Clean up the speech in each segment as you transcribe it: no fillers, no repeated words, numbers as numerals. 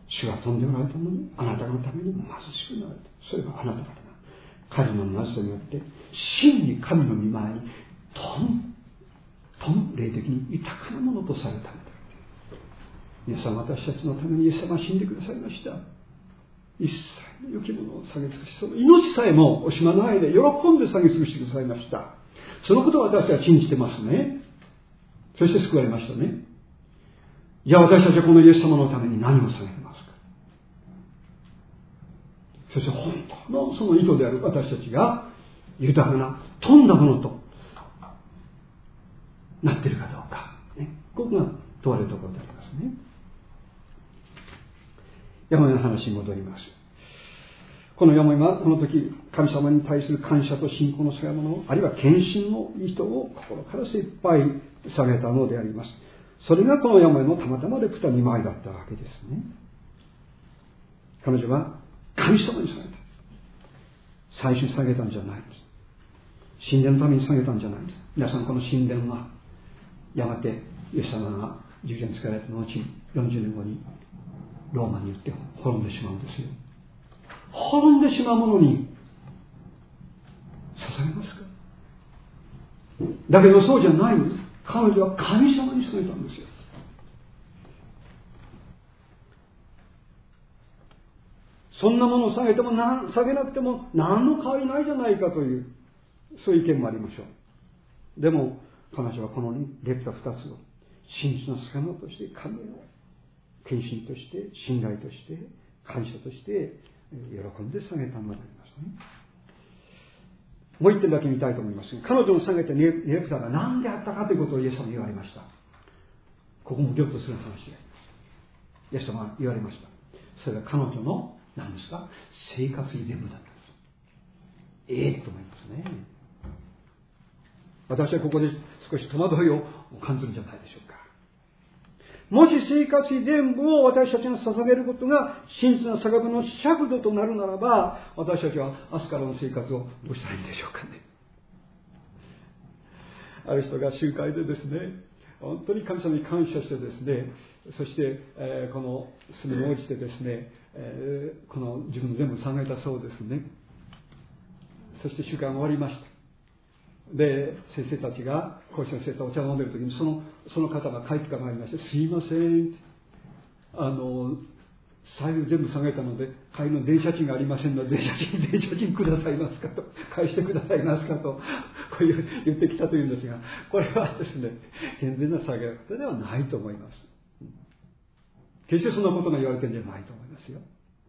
主が富んでおられたのに、あなたのために貧しくなられた。それはあなた方が彼の貧しさによって真に神の御前に霊的に豊かなものとされたのだ。皆さん、私たちのためにイエス様は死んでくださいました。一切の良きものを下げ尽くし、その命さえも惜しまないで喜んで下げ尽くしてくださいました。そのことを私は信じてますね。そして救われましたね。じゃあ私たちはこのイエス様のために何を下げてますか。そして本当のその意図である私たちが豊かな富んだものとなっているかどうか、ね、ここが問われるところでありますね。ヤモメの話に戻ります。このヤモメはこの時神様に対する感謝と信仰の賜物を、あるいは献身の意図を心から精一杯下げたのであります。それがこのヤモメのたまたまでプタ2枚だったわけですね。彼女は神様に下げた。最初に下げたんじゃないです。神殿のために下げたんじゃないです。皆さん、この神殿はやがてイエス様が十字架につけられた後に40年後にローマによって滅んでしまうんですよ。滅んでしまうものに捧げますか。だけどそうじゃないんです。彼女は神様に捧げたんですよ。そんなものを下げても下げなくても何の変わりないじゃないかという、そういう意見もありましょう。でも彼女はこのレプタ2つを真実の捧げ物として神への献身として信頼として感謝として喜んで下げたのでありますね。もう一点だけ見たいと思いますが、彼女の下げたレプタが何であったかということをイエス様に言われました。ここもギョッとする話であります。イエス様は言われました。それは彼女の何ですか、生活に全部だったんです。と思いますね。私はここで少し戸惑いを感じるんじゃないでしょうか。もし生活費全部を私たちが捧げることが真実な捧げ物の尺度となるならば、私たちは明日からの生活をどうしたらいいんでしょうかね。ある人が集会でですね、本当に神様に感謝してですね、そして、この住みに応じてですね、この自分全部捧げたそうですね。そして集会が終わりました。で、先生たちが講師の先生とお茶を飲んでいる時にその方が帰ってからまいりまして、すいません、財布全部下げたので帰りの電車賃がありませんので電車賃くださいますかと、返してくださいますかと、こういう言ってきたというんですが、これはですね、健全な下げ方ではないと思います。決してそんなことが言われてるんじゃないと思いますよ。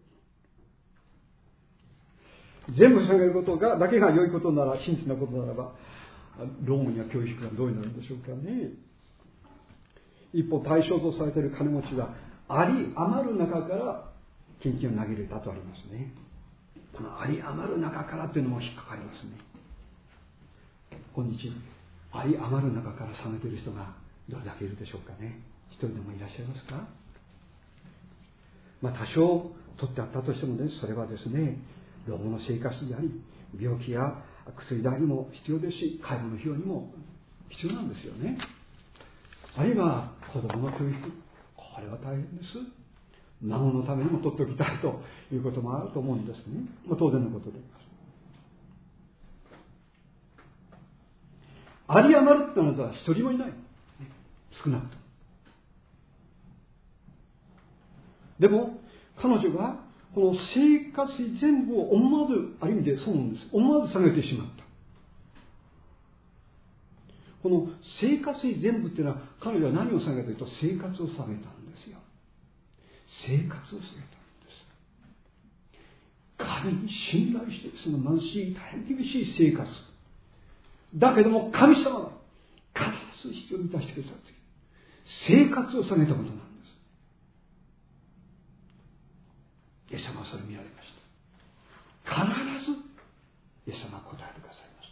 全部下げることだけが良いことなら、真実なことならば、ローマには教育がどうになるんでしょうかね。一方、対象とされている金持ちは、あり余る中から献金を投げ入れたとありますね。このあり余る中からというのも引っかかりますね。今日、あり余る中から下げている人がどれだけいるでしょうかね。一人でもいらっしゃいますか。多少取ってあったとしてもね、それはですね、老後の生活であり、病気や薬代にも必要ですし、介護の費用にも必要なんですよね。あるいは子供の教育、これは大変です。孫のためにも取っておきたいということもあると思うんですね。当然のことであります。あり余るってのは一人もいない、少なくとも。でも彼女がこの生活費全部を思わず、ある意味でそうなんです、思わず下げてしまった。この生活費全部っていうのは、彼女は何を下げたというと、生活を下げたんですよ。生活を下げたんです。神に信頼して、その貧しい、大変厳しい生活だけども、神様は必ず必要を満たしてくださっている生活を下げたことなんです。イエス様はそれを見られました。必ずイエス様は答えてくださいました。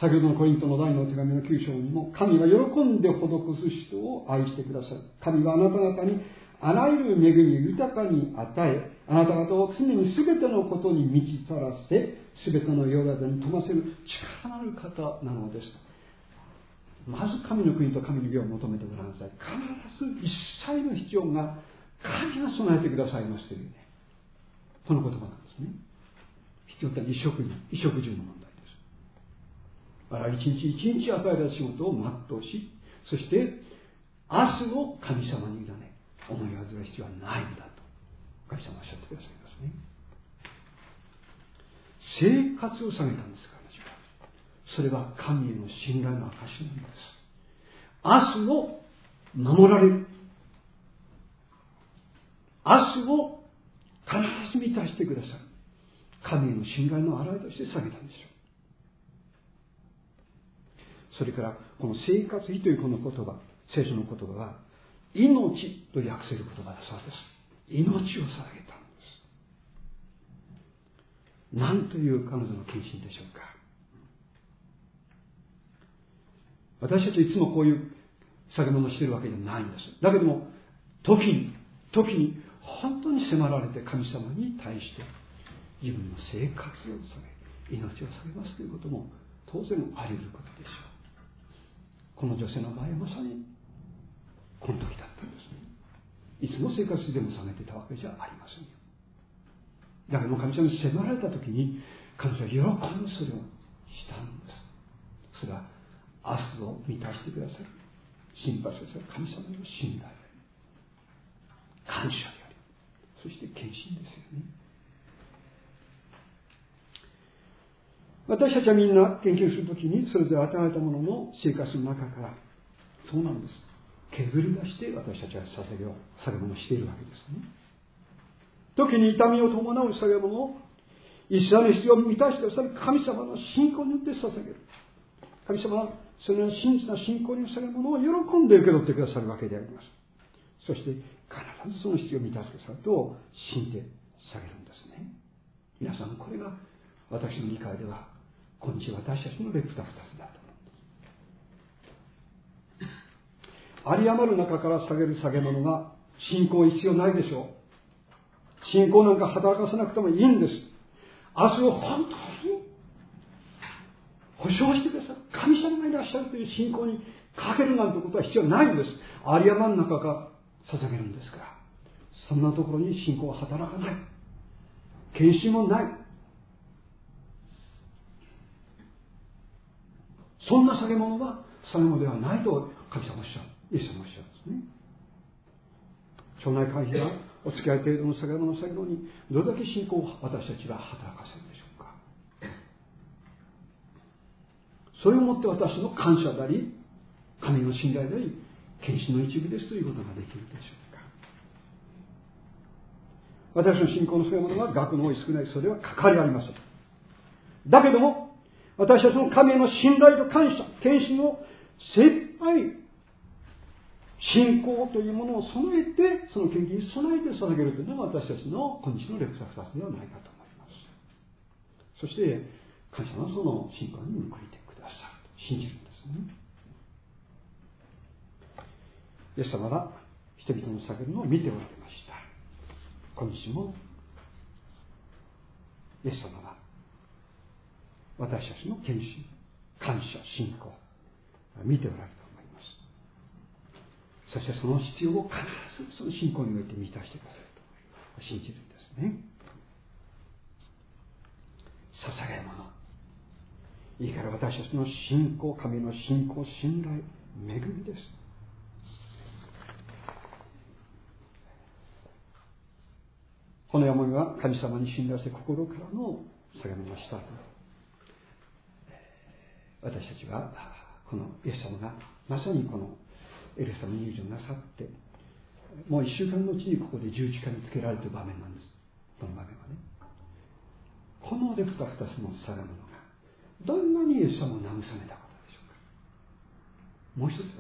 先ほどのコリントの第の手紙の9章にも、神は喜んで施す人を愛してくださる。神はあなた方にあらゆる恵みを豊かに与え、あなた方を常に全てのことに満ちたらせ、全ての世々に富ませる力のある方なのです。 まず神の国と神の義を求めてごらんなさい。必ず一切の必要が神が備えてくださいますというね、この言葉なんですね。必要って衣食住の問題です。だから一日一日与えられた仕事を全うし、そして明日を神様に委ね、思い煩う必要はないんだと神様はおっしゃってくださいますね。生活を下げたんです、彼女は。それは神への信頼の証なんです。明日を守られる、明日を必ず満たしてくださる神への信頼の表れとして下げたんでしょう。それからこの生活費というこの言葉、聖書の言葉は命と訳せる言葉だそうです。命を捧げたんです。なんという彼女の献身でしょうか。私たちいつもこういう下げ物をしているわけではないんです。だけども時に本当に迫られて神様に対して自分の生活を捧げ、命を捧げますということも当然あり得ることでしょう。この女性の場合はまさにこの時だったんですね。いつも生活でも下げていたわけじゃありませんよ。だけども神様に迫られた時に彼女は喜んでそれをしたんです。それは明日を満たしてくださる、心配してくださる神様の信頼であり、感謝であり、そして献身ですよね。私たちはみんな研究するときにそれぞれ与えられたものの生活の中から、そうなんです、削り出して私たちは捧げ物をしているわけですね。時に痛みを伴う捧げ物を一切の必要を満たしてくださる神様の信仰によって捧げる。神様はその真実な信仰に捧げるものを喜んで受け取ってくださるわけであります。そして必ずその必要を満たしてくださると信じて捧げるんですね。皆さん、これが私の理解では今日私たちのレプタ2つだと思う。有り余る中から捧げる捧げ物が信仰必要ないでしょう。信仰なんか働かせなくてもいいんです。明日を本当に保証してくださる神様がいらっしゃるという信仰にかけるなんてことは必要ないんです。有り余る中から捧げるんですから、そんなところに信仰は働かない、献身もない。そんな捧げ物は捧げ物ではないと神様おっしゃる、イエス様おっしゃるんですね。町内会費やお付き合い程度の捧げ物を捧げるのにどれだけ信仰を私たちが働かせるでしょうか。それをもって私の感謝であり、神の信頼であり、献身の一部ですということができるでしょうか。私の信仰のそういうものが額の多い少ない、それは関わりありません。だけども私たちの神への信頼と感謝、献身を精一杯信仰というものを備えて、その献金に備えて捧げるというのが私たちの今日のレプタ2つではないかと思います。そして神様はその信仰に報いてくださると信じるんですね。イエス様は人々の捧げるのを見ておられました。今日もイエス様は私たちの献身、感謝、信仰見ておられると思います。そしてその必要を必ずその信仰において満たしてくださると信じるんですね。捧げ物、いいから私たちの信仰、神の信仰、信頼、恵みです。この山は神様に信頼して心からの捧げ物をしたと、私たちはこのイエス様がまさにこのエルサレム入場なさってもう1週間のうちにここで十字架につけられている場面なんです。この場面はね、このレプタ2つの捧げ物がどんなにイエス様を慰めたことでしょうか。もう一つだけ、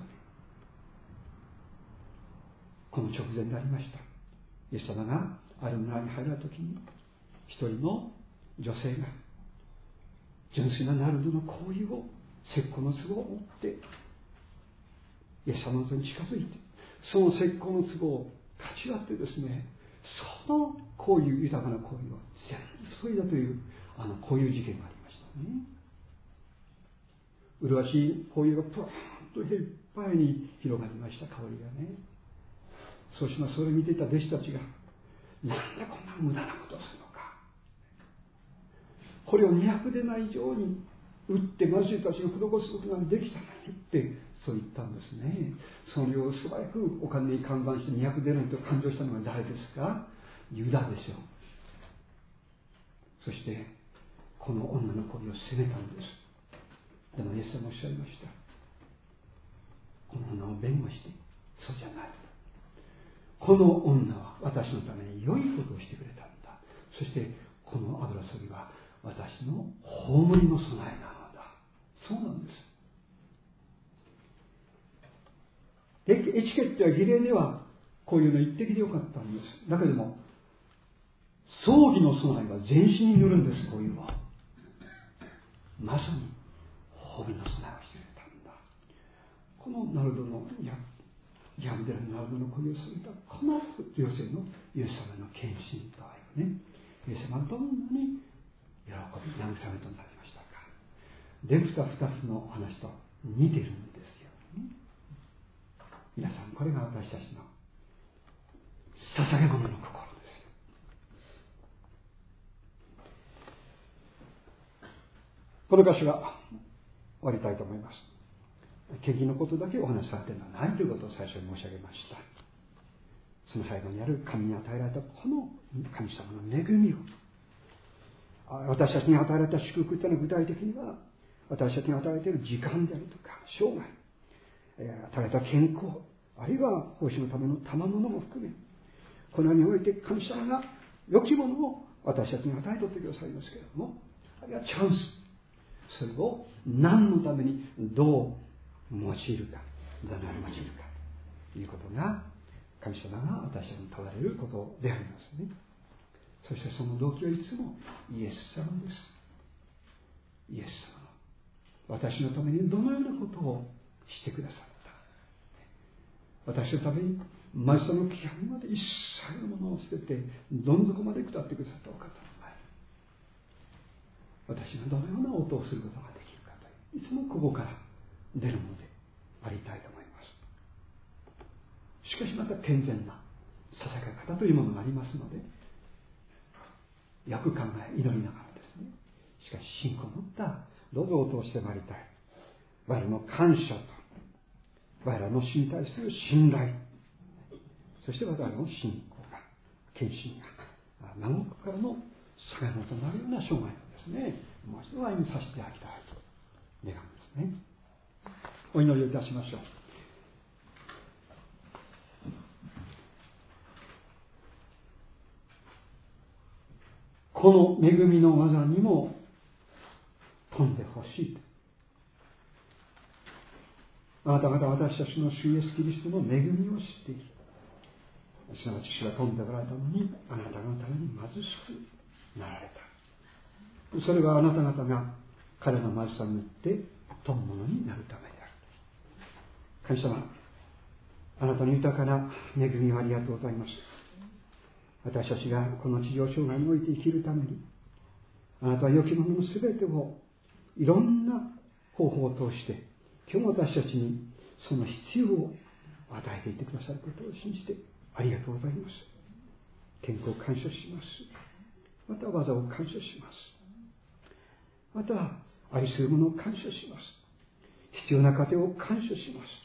この直前でありました。イエス様がある村に入られた時に一人の女性が純粋なナルドの香油を石膏の壺を持ってイエス様の手に近づいて、その石膏の壺をかち割ってですね、その香油、豊かな香油を全部注いだという香油事件がありましたね。麗しい香油がプワーンといっぱいに広がりました。香りがね。そうします。それを見ていた弟子たちが、なんでこんな無駄なことをするのか、これを200でない以上に売って貧しい人たちが施すことができたのにってそう言ったんですね。それを素早くお金に換算して200デナリと勘定したのは誰ですか？ユダでしょう。そしてこの女の声を責めたんです。でもイエス様おっしゃいました。この女を弁護して、そうじゃない。この女は私のために良いことをしてくれたんだ。そしてこの油注ぎは私の葬りの備えなのだ。そうなんです。エチケットや儀礼ではこういうの一滴でよかったんです。だけども葬儀の備えは全身に塗るんです。こういうのはまさに葬りの備えをしてくれたんだ。このナルドのヤブデラのナルドの恋をすると、この女性のイエス様の献身と愛をね、イエス様はどんなに喜び慰めとなりましたか。できた2つの話と似てるんですよ、ね。皆さん、これが私たちの捧げ物の心ですよ。この箇所は終わりたいと思います。献金のことだけお話しされているのはないということを最初に申し上げました。その背後にある神に与えられたこの神様の恵みを、私たちに与えられた祝福というのは具体的には私たちに与えられている時間であるとか生涯、与えられた健康、あるいは奉仕のための賜物も含め、この世において神様が良きものを私たちに与えておってくださいますけれども、あるいはチャンス、それを何のためにどう用いるか、どのように用いるかということが神様が私たちに問われることでありますね。そしてその動機はいつもイエス様です。イエス様の私のためにどのようなことをしてくださった、私のために貧しさの極みまで一切のものを捨ててどん底まで下ってくださったお方の前、私がどのような応答をすることができるかという、いつもここから出るものでありたいと思います。しかしまた健全な捧げ方というものがありますので、よく考え祈りながらですね、しかし信仰を持ったどうぞ応答してまいりたい。我らの感謝と我らの主に対する信頼、そして我らの信仰が、献身が長くからの捧げ物となるような生涯をですね、もう一度歩みさせていただきたいと願うんですね。お祈りをいたしましょう。この恵みの技にも富んでほしいと。あなた方は私たちの主イエスキリストの恵みを知っている。すなわち主が富んでおられたのに、あなた方のために貧しくなられた。それはあなた方が彼の貧しさによって富むものになるためである。神様、あなたの豊かな恵みをありがとうございます。私たちがこの地上生涯において生きるために、あなたは良きもののすべてをいろんな方法を通して今日も私たちにその必要を与えていてくださることを信じてありがとうございます。健康を感謝します。また技を感謝します。また愛する者を感謝します。必要な家庭を感謝します。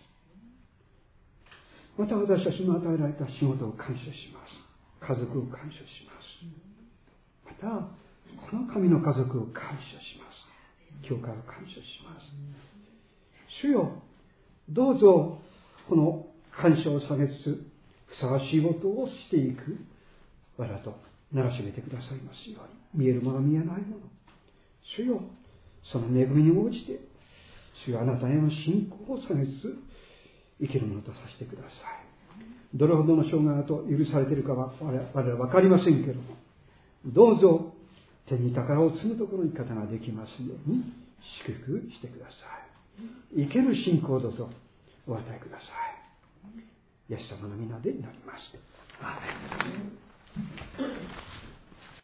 また私たちの与えられた仕事を感謝します。家族を感謝します。またこの神の家族を感謝します。教会を感謝します。主よ、どうぞこの感謝を下げつつふさわしいことをしていく我らとならしめてくださいますように。見えるもの見えないもの、主よ、その恵みに応じて主よ、あなたへの信仰を下げつつ生きるものとさせてください。どれほどの生涯と許されているかは我々は分かりませんけれども、どうぞ天に宝を積むところに方ができますように祝福してください。生ける信仰をどうぞお与えください。イエス様の皆で祈ります。アーメン。